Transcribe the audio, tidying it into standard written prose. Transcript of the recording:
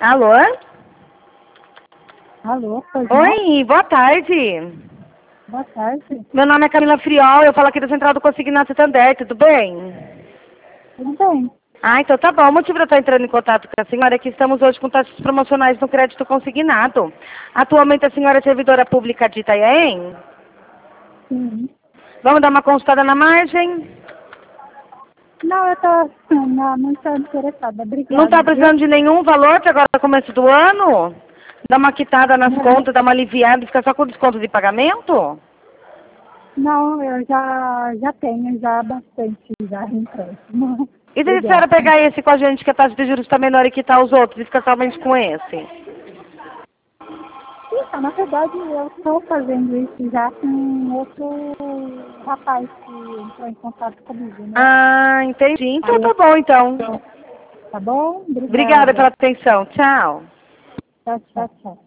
Alô? Alô, pois não? Oi, boa tarde. Boa tarde. Meu nome é Camila Friol, eu falo aqui da Central do Consignado Santander, tudo bem? Tudo bem. Ah, então tá bom. O motivo de eu estar entrando em contato com a senhora é que estamos hoje com taxas promocionais no crédito consignado. Atualmente a senhora é servidora pública de Itanhaém? Sim. Vamos dar uma consultada na margem? Não, eu tô não estou interessada. Não Obrigada, está viu? precisando de nenhum valor para agora começo do ano? Dá uma quitada nas contas, dá uma aliviada e fica só com desconto de pagamento? Não, eu já tenho já bastante já empréstimo. E se a Obrigada. senhora pegar esse com a gente, que a taxa de juros está menor e quitar os outros e ficar somente com esse? Isso, na verdade, eu estou fazendo isso já com outro rapaz que entrou em contato comigo, né? Ah, entendi. Aí Então eu, tá bom, então. tá bom? Obrigada pela Obrigada. atenção. Tchau. Tchau, tchau, tchau.